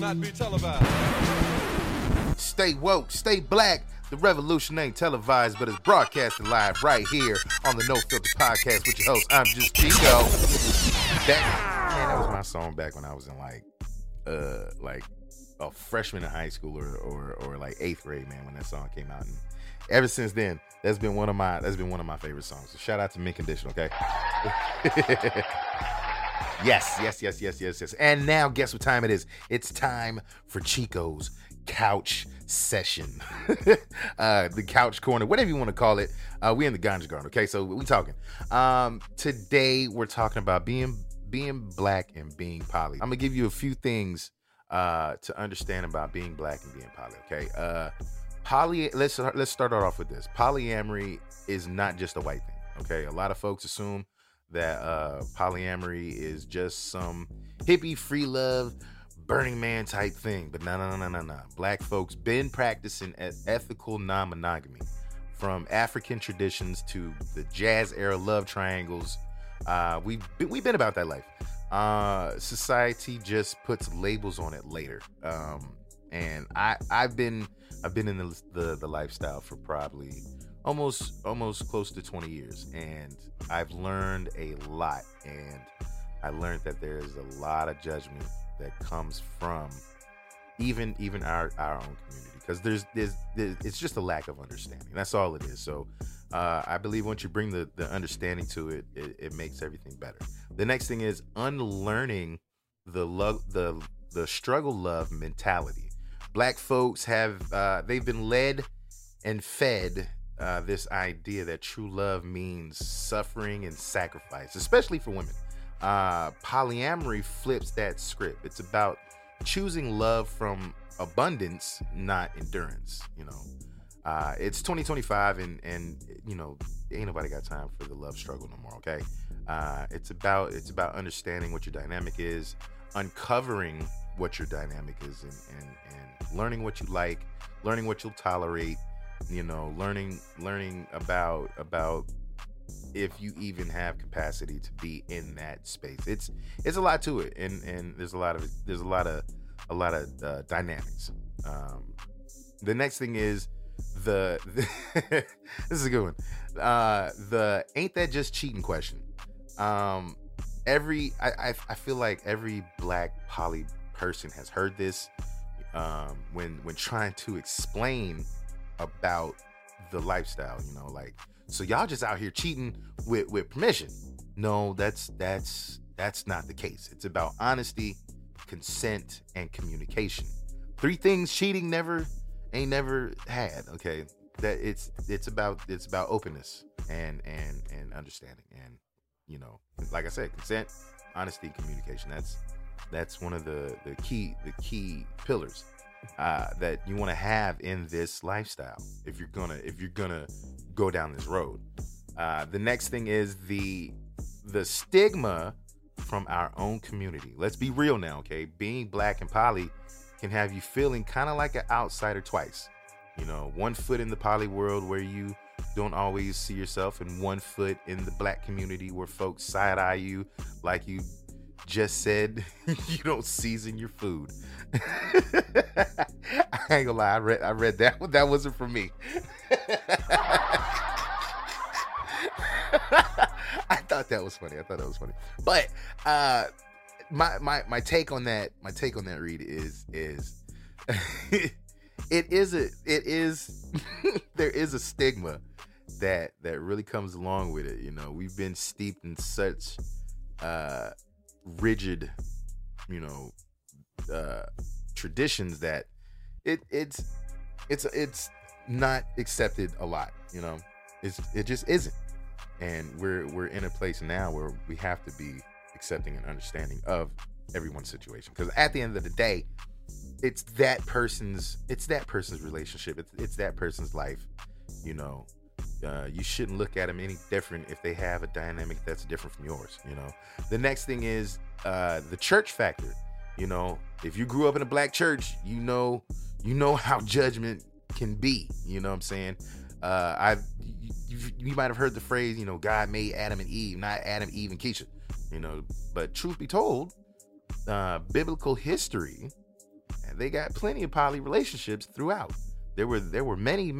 not be televised. Stay woke, stay black. The revolution ain't televised, but it's broadcasted live right here on the No Filter Podcast with your host. I'm just Chico. That was my song back when I was in like a freshman in high school or like 8th grade, man, when that song came out. And ever since then, that's been one of my favorite songs. So shout out to Mint Condition, okay? Yes. And now guess what time it is? It's time for Chico's couch session. The couch corner, whatever you want to call it. We in the Ganja Garden, okay? So we talking. Today we're talking about being black and being poly. I'm gonna give you a few things to understand about being black and being poly, okay? Let's start off with this. Polyamory is not just a white thing, okay? A lot of folks assume that polyamory is just some hippie free love Burning Man type thing, but no. Black folks been practicing ethical non-monogamy, from African traditions to the jazz era love triangles. We've been about that life. Society just puts labels on it later. And I've been in the lifestyle for probably almost close to 20 years, and I've learned a lot. And I learned that there's a lot of judgment that comes from even our own community, because there's it's just a lack of understanding. That's all it is. So I believe once you bring the understanding to it, it makes everything better. The next thing is unlearning the struggle love mentality. Black folks have they've been led and fed this idea that true love means suffering and sacrifice, especially for women. Polyamory flips that script. It's about choosing love from abundance, not endurance. It's 2025, and you know, ain't nobody got time for the love struggle no more. Okay, it's about understanding what your dynamic is, uncovering what your dynamic is, and learning what you like, learning what you'll tolerate. Learning about if you even have capacity to be in that space. It's a lot to it, and there's a lot of dynamics. The next thing is this is a good one. The ain't that just cheating question. I feel like every black poly person has heard this when trying to explain about the lifestyle, like, so y'all just out here cheating with permission. No, that's not the case. It's about honesty, consent, and communication. 3 things cheating ain't never had. Okay, that it's about openness and understanding, and like I said, consent, honesty, communication. That's one of the key pillars that you want to have in this lifestyle if you're gonna go down this road. The next thing is the stigma from our own community. Let's be real now, okay? Being black and poly can have you feeling kind of like an outsider twice. 1 foot in the poly world where you don't always see yourself, and 1 foot in the black community where folks side eye you like you just said you don't season your food. I ain't gonna lie, I read that one. That wasn't for me. I thought that was funny. But my take on that read is there is a stigma that really comes along with it. We've been steeped in such rigid traditions that it's not accepted a lot. It just isn't, and we're in a place now where we have to be accepting and understanding of everyone's situation, because at the end of the day, it's that person's relationship, it's that person's life. You shouldn't look at them any different if they have a dynamic that's different from yours. The next thing is the church factor. If you grew up in a black church, you know how judgment can be. You know what I'm saying? You might have heard the phrase, God made Adam and Eve, not Adam, Eve, and Keisha. But truth be told, biblical history they got plenty of poly relationships throughout. There were many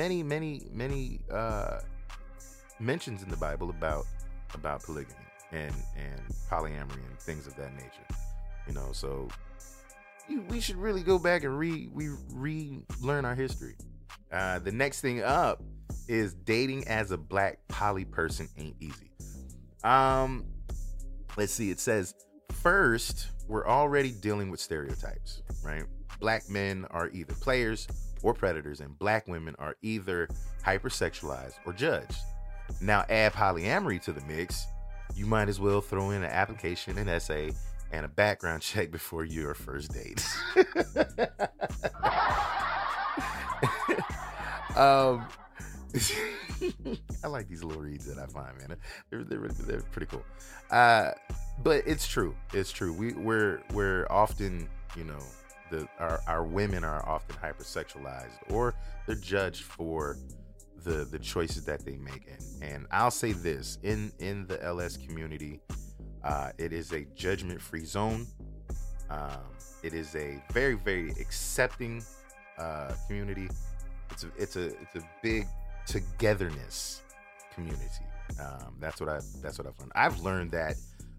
mentions in the Bible about polygamy and polyamory and things of that nature. So we should really go back and relearn our history. The next thing up is dating as a black poly person ain't easy. Let's see. It says, first, we're already dealing with stereotypes, right? Black men are either players or predators, and black women are either hypersexualized or judged. Now add polyamory to the mix, you might as well throw in an application, an essay, and a background check before your first date. I like these little reads that I find, man. They're pretty cool. But it's true. It's true. We're often, our women are often hypersexualized, or they're judged for the choices that they make. And I'll say this, in the LS community, it is a judgment-free zone. It is a very, very accepting community. It's a big togetherness community. That's what I've learned. I've learned that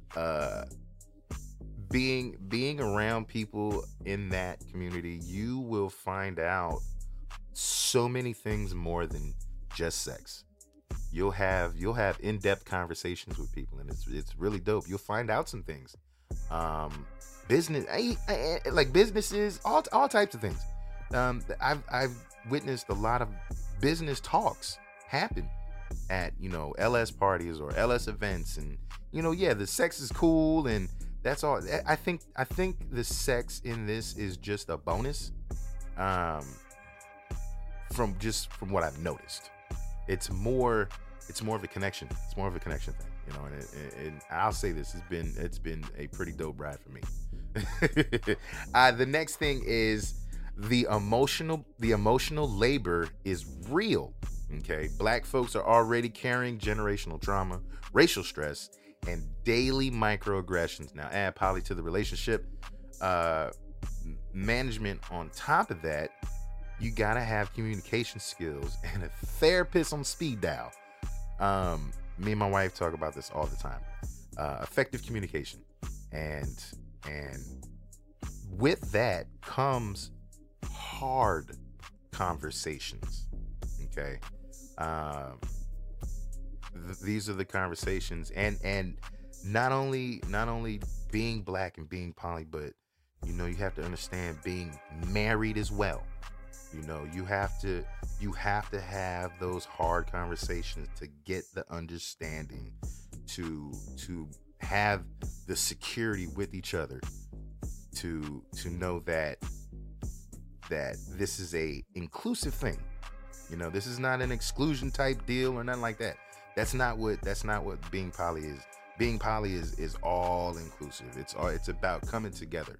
being around people in that community, you will find out so many things more than just sex. You'll have in-depth conversations with people, and it's really dope. You'll find out some things. Business, like businesses, all types of things. I've witnessed a lot of business talks happen at LS parties or LS events, and the sex is cool, and that's all. I think the sex in this is just a bonus. From what I've noticed, it's more of a connection. It's more of a connection thing, and I'll say this, it's been a pretty dope ride for me. The next thing is the emotional labor is real. Okay, black folks are already carrying generational trauma, racial stress, and daily microaggressions. Now add poly to the relationship management on top of that. You gotta have communication skills and a therapist on speed dial. Me and my wife talk about this all the time. Effective communication, and with that comes hard conversations. Okay, these are the conversations, and not only being black and being poly, but you have to understand being married as well. You have to have those hard conversations to get the understanding, to have the security with each other, to know that this is a inclusive thing. This is not an exclusion type deal or nothing like that. That's not what being poly is. Being poly is all inclusive. It's about coming together,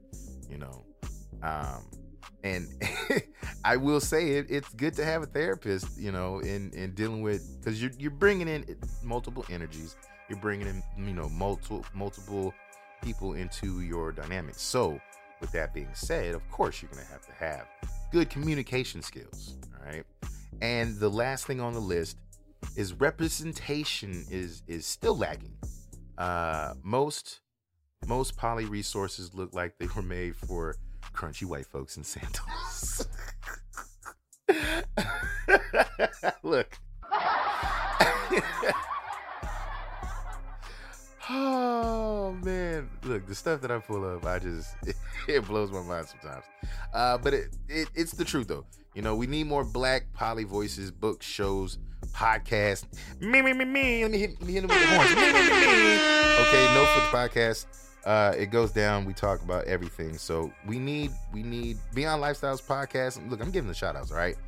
and I will say it's good to have a therapist, in dealing with, because you're bringing in multiple energies. You're bringing in, multiple people into your dynamics. So with that being said, of course, you're going to have good communication skills. All right. And the last thing on the list is representation is still lacking. Most poly resources look like they were made for crunchy white folks in sandals. Look. Oh man, look, the stuff that I pull up, it blows my mind sometimes. But it's the truth though. We need more black poly voices, books, shows, podcasts. Me. Let me hit them with the horns. Me. Okay, no for the podcast. It goes down. We talk about everything. So we need Beyond Lifestyles podcast. Look, I'm giving the shout outs. All right.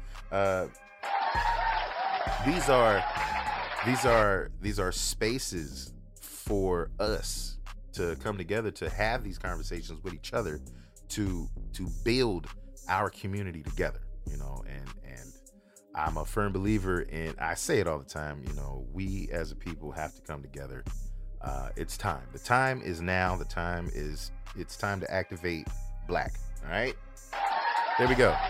These are spaces for us to come together, to have these conversations with each other, to build our community together, and I'm a firm believer in, I say it all the time, we as a people have to come together. It's time. The time is now. It's time to activate black. All right. There we go.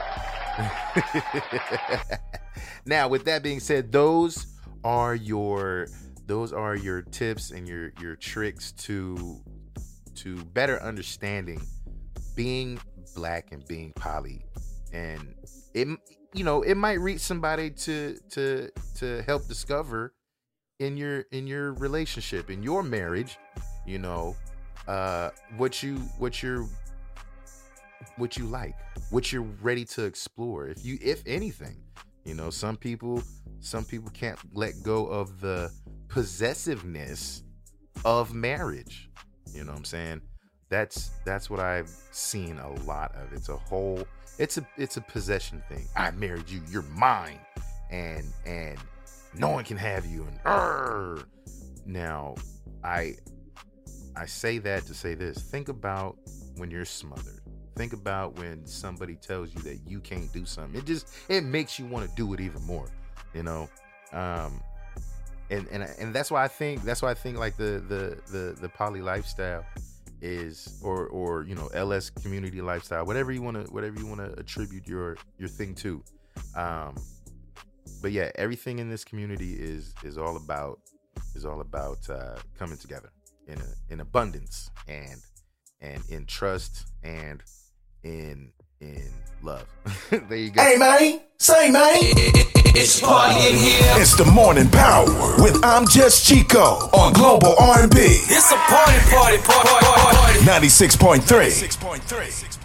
Now, with that being said, those are your tips and your tricks to better understanding being black and being poly. And it might reach somebody to help discover in your relationship, in your marriage, what you like, what you're ready to explore. If anything, some people can't let go of the possessiveness of marriage. You know what I'm saying? That's what I've seen a lot of. It's a possession thing. I married you, you're mine, and no one can have you. And now I say that to say this. Think about when you're smothered. Think about when somebody tells you that you can't do something. It makes you want to do it even more, And that's why I think like the poly lifestyle is, or LS community lifestyle, whatever you want to attribute your thing to. But yeah, everything in this community is all about coming together in abundance and in trust and in love. There you go. Hey man, say man, it's party in here. It's the Morning Power with I'm Just Chico on Global R&B. It's a party. 96.3.